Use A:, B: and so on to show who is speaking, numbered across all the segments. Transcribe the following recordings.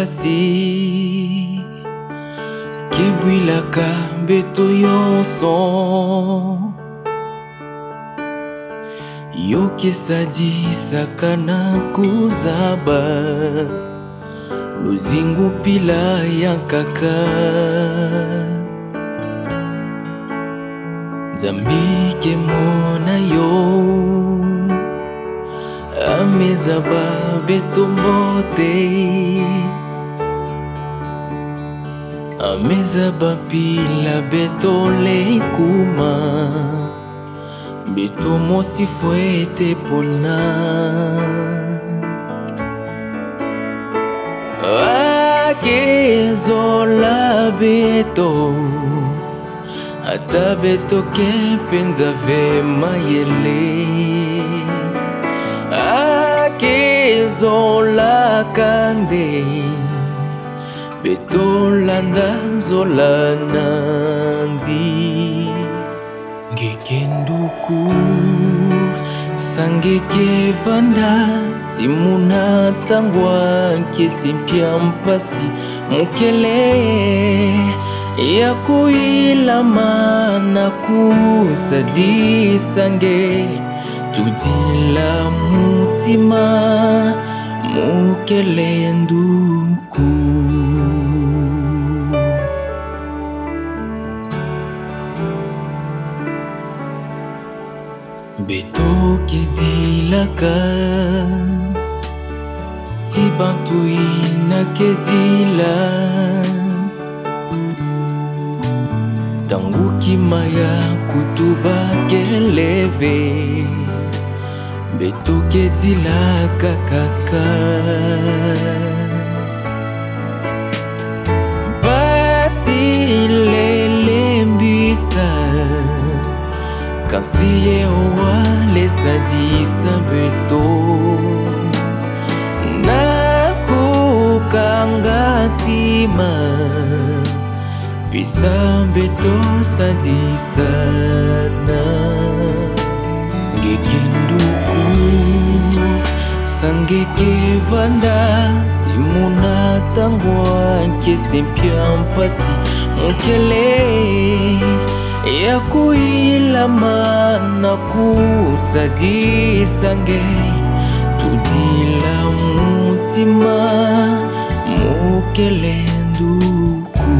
A: mpasi kebwilaka mbeto yonso yokesadisaka na kozaba luzingu pila ya kaka Nzambi ke mona yo amezaba beto mbote amezaba pila beto lekuma beto mosi fuete pona akezola beto ata beto ke penza ve mayele akezola kande beto landa zola nandi ngekenduku sangeke vanda timuna tangwa nkesimpia mpasi mukele ya kuilama na kusadisange tudila mutima mukele nduku beto kedilaka tibantu ina kedila tangu kimaya kutuba keleve beto kedilaka kaka basi lelembisa kansiye wale sadisa beto nakukangatima bisa beto sadisana ngekenduku sangeke vanda timuna tangwa nkesempia mpasi mukele ya kuilama na kusadisange tudila mutima mukele nduku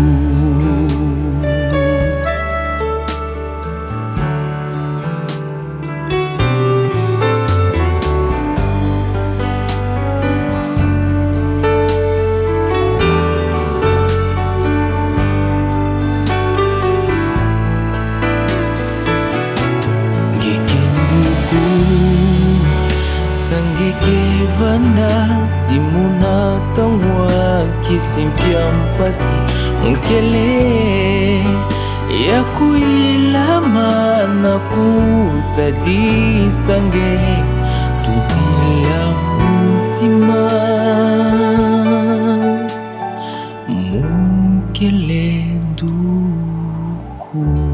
A: sangeke vanda timuna tangwa kisimpia mpasi mukele ya kuilama na kusadisange tudila mutima mukele nduku